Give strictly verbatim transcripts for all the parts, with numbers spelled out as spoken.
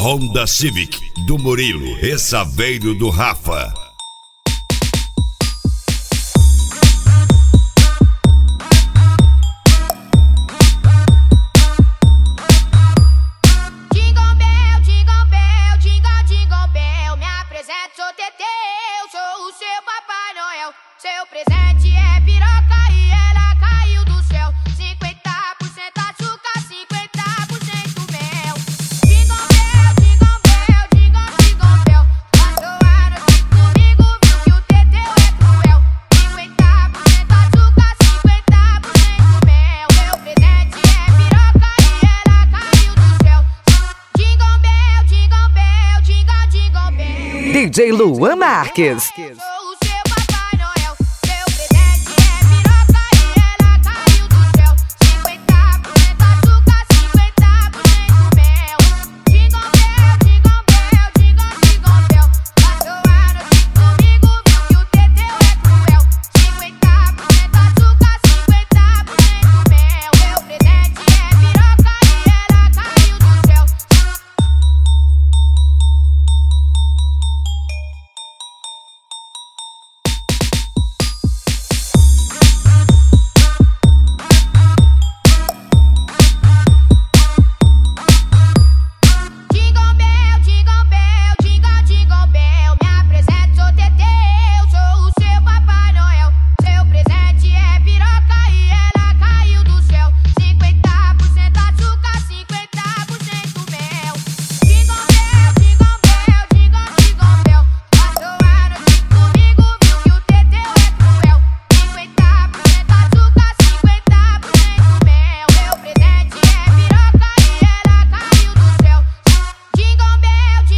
Honda Civic do Murilo e Saveiro do Rafa. Seu presente é piroca e ela caiu do céu. cinquenta por cento açúcar, cinquenta por cento mel. Jingle bell, jingle bell, jingle, jingle bell. Passou a noite comigo, viu que o teteu é cruel. cinquenta por cento açúcar, cinquenta por cento mel. Meu presente é piroca e ela caiu do céu. Jingle bell, jingle bell, jingle, jingle bell. D J Luan Marques.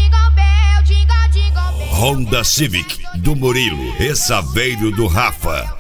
Honda Civic do Murilo e Saveiro do Rafa.